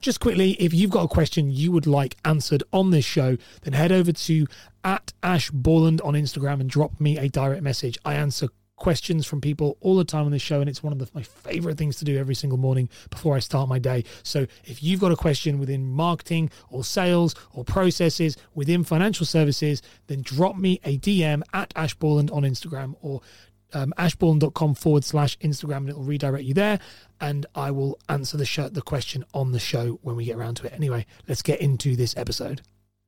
Just quickly, if you've got a question you would like answered on this show, then head over to @AshBorland on Instagram and drop me a direct message. I answer questions from people all the time on this show, and it's one of my favorite things to do every single morning before I start my day. So if you've got a question within marketing or sales or processes within financial services, then drop me a DM @AshBorland on Instagram, or ashborland.com/Instagram, and it'll redirect you there, and I will answer the question on the show when we get around to it. Anyway, let's get into this episode.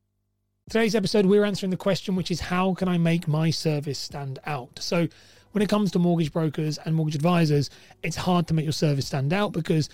Today's episode, we're answering the question, which is, how can I make my service stand out? So when it comes to mortgage brokers and mortgage advisors, it's hard to make your service stand out because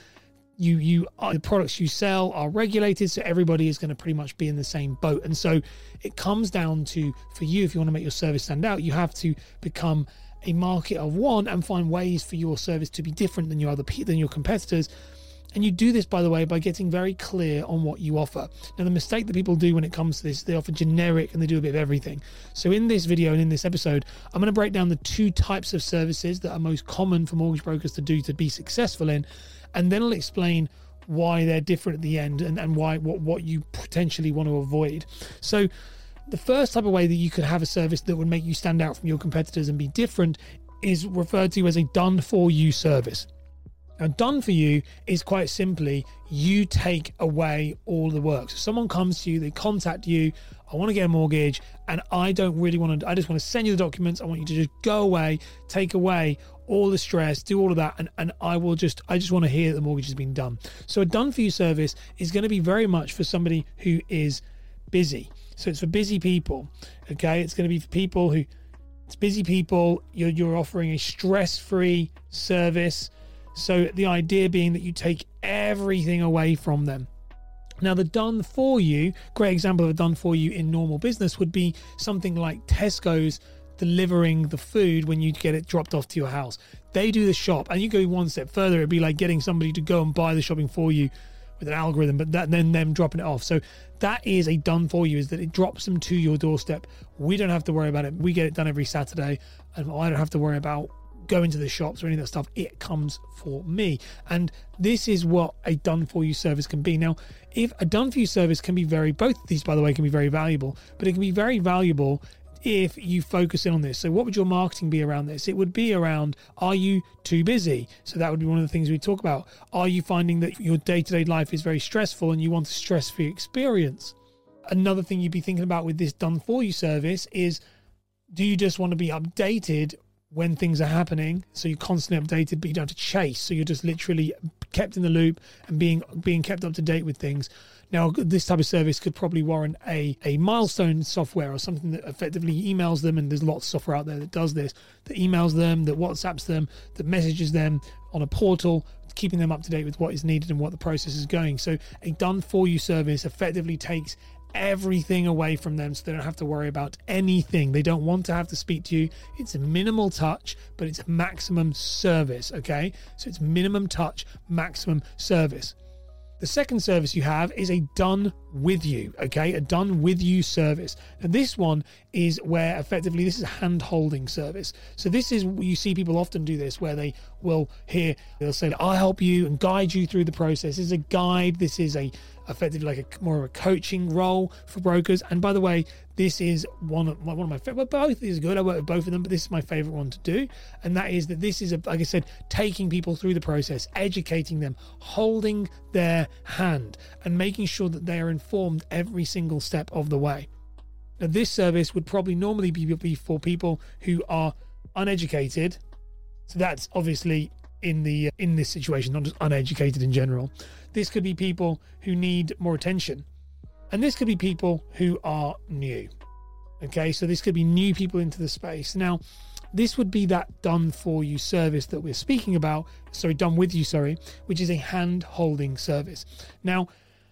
the products you sell are regulated, so everybody is going to pretty much be in the same boat. And so it comes down to, for you, if you want to make your service stand out, you have to become a market of one and find ways for your service to be different than your competitors. And you do this, by the way, by getting very clear on what you offer. Now, the mistake that people do when it comes to this, they offer generic and they do a bit of everything. So in this video and in this episode, I'm going to break down the two types of services that are most common for mortgage brokers to do to be successful in. And then I'll explain why they're different at the end and why what you potentially want to avoid. So the first type of way that you could have a service that would make you stand out from your competitors and be different is referred to as a done-for-you service. Now, done for you is quite simply, you take away all the work. So someone comes to you, they contact you, I want to get a mortgage, and I just want to send you the documents. I want you to just go away, take away all the stress, do all of that, and I just want to hear that the mortgage has been done. So a done for you service is going to be very much for somebody who is busy. So it's for busy people, okay? It's going to be for people it's busy people. You're offering a stress-free service. So the idea being that you take everything away from them. Now, the done for you, great example of a done for you in normal business would be something like Tesco's delivering the food when you get it dropped off to your house. They do the shop, and you go one step further, it'd be like getting somebody to go and buy the shopping for you with an algorithm, but then them dropping it off. So that is a done for you, is that it drops them to your doorstep. We don't have to worry about it. We get it done every Saturday, and I don't have to worry about going to the shops or any of that stuff. It comes for me. And this is what a done for you service can be. Now, if a done for you service can be both of these, by the way, can be very valuable, but it can be very valuable if you focus in on this. So what would your marketing be around this? It would be around, are you too busy? So that would be one of the things we talk about. Are you finding that your day-to-day life is very stressful and you want a stress-free experience? Another thing you'd be thinking about with this done for you service is, do you just want to be updated when things are happening, so you're constantly updated, but you don't have to chase, so you're just literally kept in the loop and being kept up to date with things? Now, this type of service could probably warrant a milestone software or something that effectively emails them, and there's lots of software out there that does this, that emails them, that WhatsApps them, that messages them on a portal, keeping them up to date with what is needed and what the process is going. So a done for you service effectively takes everything away from them, so they don't have to worry about anything. They don't want to have to speak to you. It's a minimal touch, but it's maximum service, okay? So it's minimum touch, maximum service. The second service you have is a done with you, okay? A done with you service. And this one is where effectively this is a hand-holding service. So this is, you see people often do this, where they'll say, I'll help you and guide you through the process. This is a guide. This is effectively like more of a coaching role for brokers. And by the way, this is one of my favorite. Both is good. I work with both of them, but this is my favorite one to do. And that is that this is, like I said, taking people through the process, educating them, holding their hand, and making sure that they are informed every single step of the way. Now, this service would probably normally be for people who are uneducated. So that's obviously in this situation, not just uneducated in general. This could be people who need more attention. And this could be people who are new. Okay, so this could be new people into the space. Now, this would be that done for you service that we're speaking about. Done with you, which is a hand-holding service. Now,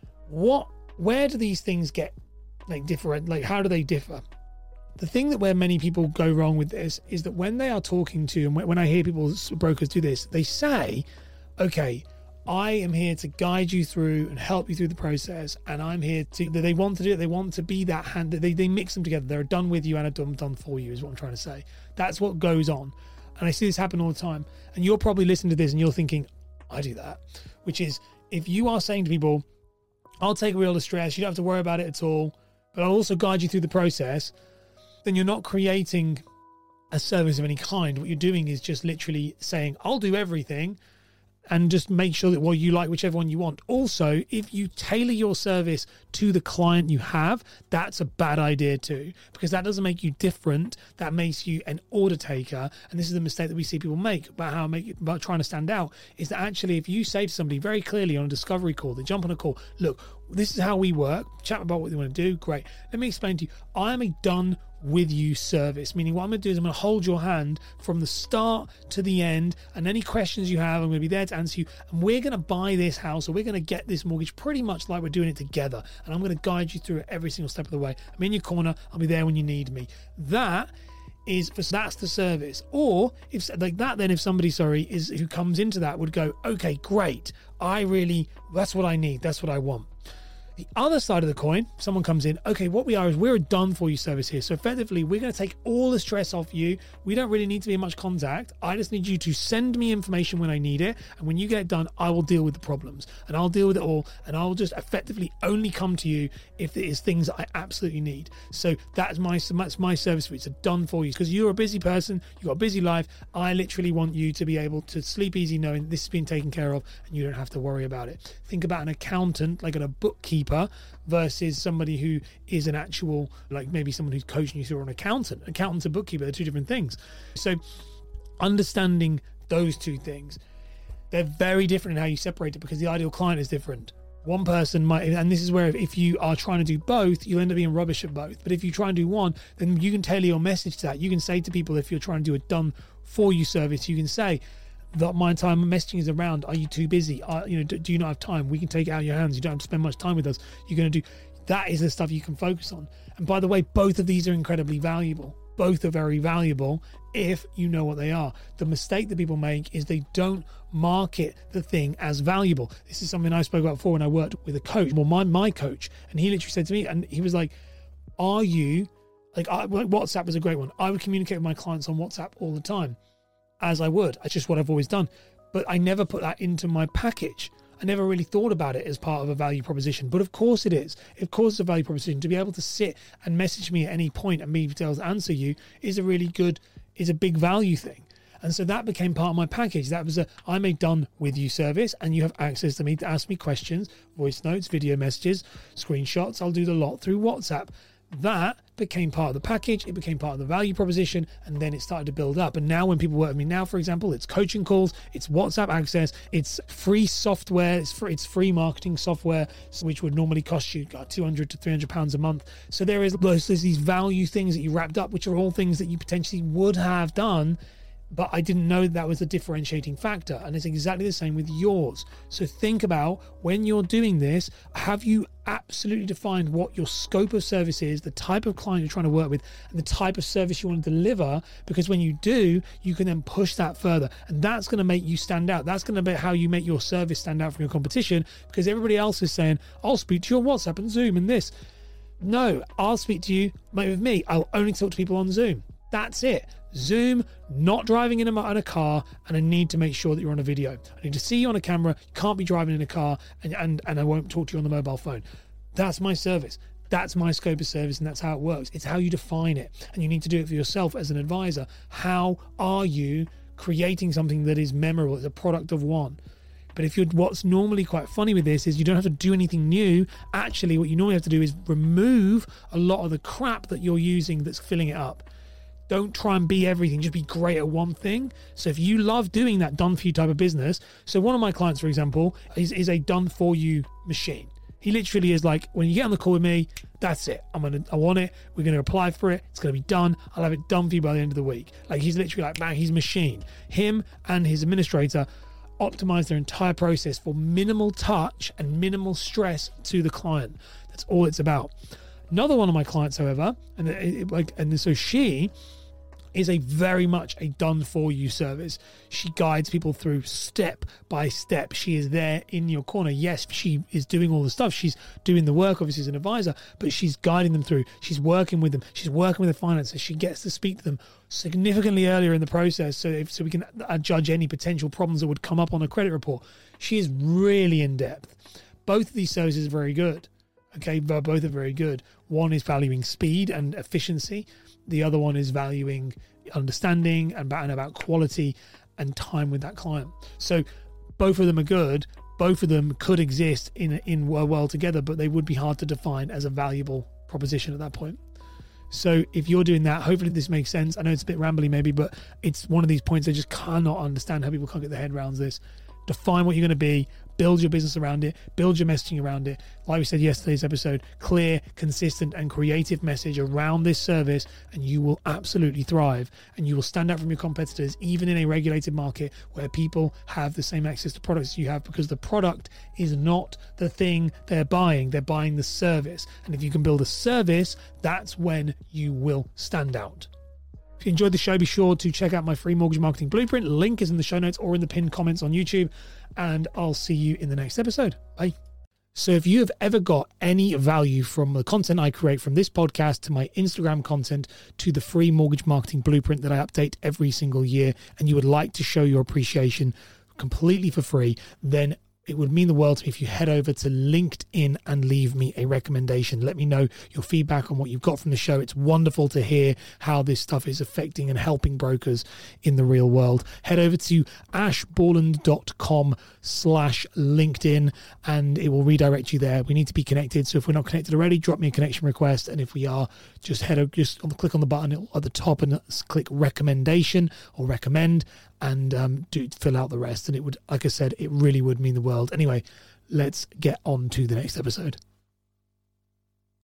where do these things get different? How do they differ? The thing where many people go wrong with this is that when they are talking to, and when I hear brokers do this, they say, okay, I am here to guide you through and help you through the process, and I'm here to, they want to do it, they want to be that hand, they mix them together. They're done with you and a done for you is what I'm trying to say. That's what goes on. And I see this happen all the time. And you're probably listening to this and you're thinking, I do that. Which is, if you are saying to people, I'll take away all the stress. You don't have to worry about it at all. But I'll also guide you through the process. Then you're not creating a service of any kind. What you're doing is just literally saying, I'll do everything, and just make sure that, well, you like whichever one you want. Also, if you tailor your service to the client you have, that's a bad idea too, because that doesn't make you different. That makes you an order taker. And this is the mistake that we see people make about trying to stand out, is that actually if you say to somebody very clearly on a discovery call, they jump on a call, look, this is how we work, chat about what they want to do, great. Let me explain to you, I am a done with you service, meaning what I'm going to do is I'm going to hold your hand from the start to the end, and any questions you have, I'm going to be there to answer you, and we're going to buy this house, or we're going to get this mortgage pretty much like we're doing it together, and I'm going to guide you through it every single step of the way. I'm in your corner, I'll be there when you need me. That's the service. Or if like that, then if somebody who comes into that would go, okay, great, that's what I need, that's what I want. The other side of the coin, someone comes in, okay, what we are is we're a done for you service here. So effectively, we're going to take all the stress off you. We don't really need to be in much contact. I just need you to send me information when I need it. And when you get it done, I will deal with the problems, and I'll deal with it all. And I'll just effectively only come to you if it is things that I absolutely need. So that's my service for you. It's a done for you, because you're a busy person. You've got a busy life. I literally want you to be able to sleep easy knowing this has been taken care of and you don't have to worry about it. Think about an accountant, like a bookkeeper, versus somebody who is an actual, like maybe someone who's coaching you through an accountant. Accountant's a bookkeeper, they're two different things. So understanding those two things, they're very different in how you separate it, because the ideal client is different. One person might, and this is where if you are trying to do both, you'll end up being rubbish at both. But if you try and do one, then you can tailor your message to that. You can say to people, if you're trying to do a done for you service, you can say, that my time messaging is around, are you too busy? Do you not have time? We can take it out of your hands. You don't have to spend much time with us. You're going to do, that is the stuff you can focus on. And by the way, both of these are incredibly valuable. Both are very valuable if you know what they are. The mistake that people make is they don't market the thing as valuable. This is something I spoke about before when I worked with a coach, my coach, and he literally said to me, and he was like, WhatsApp was a great one. I would communicate with my clients on WhatsApp all the time. As I would. It's just what I've always done. But I never put that into my package. I never really thought about it as part of a value proposition. But of course it is. Of course it's a value proposition. To be able to sit and message me at any point and me be able to answer you is a big value thing. And so that became part of my package. That was I'm a done with you service, and you have access to me to ask me questions, voice notes, video messages, screenshots. I'll do the lot through WhatsApp. That became part of the package, it became part of the value proposition, and then it started to build up. And now when people work with me now, for example, it's coaching calls, it's WhatsApp access, it's free software, it's free marketing software, which would normally cost you £200 to £300 a month. So there's these value things that you wrapped up, which are all things that you potentially would have done, but I didn't know that was a differentiating factor. And it's exactly the same with yours. So think about, when you're doing this, have you absolutely defined what your scope of service is, the type of client you're trying to work with, and the type of service you want to deliver? Because when you do, you can then push that further. And that's going to make you stand out. That's going to be how you make your service stand out from your competition, because everybody else is saying, I'll speak to you on WhatsApp and Zoom and this. No, I'll speak to you with me. I'll only talk to people on Zoom. That's it. Zoom, not driving in a car, and I need to make sure that you're on a video. I need to see you on a camera. You can't be driving in a car, and I won't talk to you on the mobile phone. That's my service. That's my scope of service, and that's how it works. It's how you define it, and you need to do it for yourself as an advisor. How are you creating something that is memorable? It's a product of one. But what's normally quite funny with this is you don't have to do anything new. Actually, what you normally have to do is remove a lot of the crap that you're using that's filling it up. Don't try and be everything. Just be great at one thing. So if you love doing that done for you type of business, so one of my clients, for example, is a done for you machine. He literally is like, when you get on the call with me, that's it. I want it. We're going to apply for it. It's going to be done. I'll have it done for you by the end of the week. Like, he's literally like, man, he's a machine. Him and his administrator optimize their entire process for minimal touch and minimal stress to the client. That's all it's about. Another one of my clients, however, and so she is very much a done for you service. She guides people through step by step. She is there in your corner. Yes, she is doing all the stuff. She's doing the work, obviously, as an advisor, but she's guiding them through. She's working with them. She's working with the finances. She gets to speak to them significantly earlier in the process so we can judge any potential problems that would come up on a credit report. She is really in depth. both of these services are very good. Okay, both are very good. One is valuing speed and efficiency. The other one is valuing understanding and about quality and time with that client. So both of them are good. Both of them could exist in a world together, but they would be hard to define as a valuable proposition at that point. So if you're doing that, hopefully this makes sense. I know it's a bit rambly maybe, but it's one of these points I just cannot understand how people can't get their head around this. Define what you're going to be, build your business around it, build your messaging around it. Like we said yesterday's episode, clear, consistent and creative message around this service, and you will absolutely thrive, and you will stand out from your competitors even in a regulated market where people have the same access to products you have, because the product is not the thing they're buying the service. And if you can build a service, that's when you will stand out. If you enjoyed the show, be sure to check out my free mortgage marketing blueprint. Link is in the show notes or in the pinned comments on YouTube. And I'll see you in the next episode. Bye. So if you have ever got any value from the content I create, from this podcast to my Instagram content to the free mortgage marketing blueprint that I update every single year, and you would like to show your appreciation completely for free, then it would mean the world to me if you head over to LinkedIn and leave me a recommendation. Let me know your feedback on what you've got from the show. It's wonderful to hear how this stuff is affecting and helping brokers in the real world. Head over to ashborland.com/LinkedIn and it will redirect you there. We need to be connected. So if we're not connected already, drop me a connection request. And if we are, just click on the button at the top and click recommendation or recommend, and do fill out the rest. And it would, like I said, it really would mean the world. Anyway, let's get on to the next episode.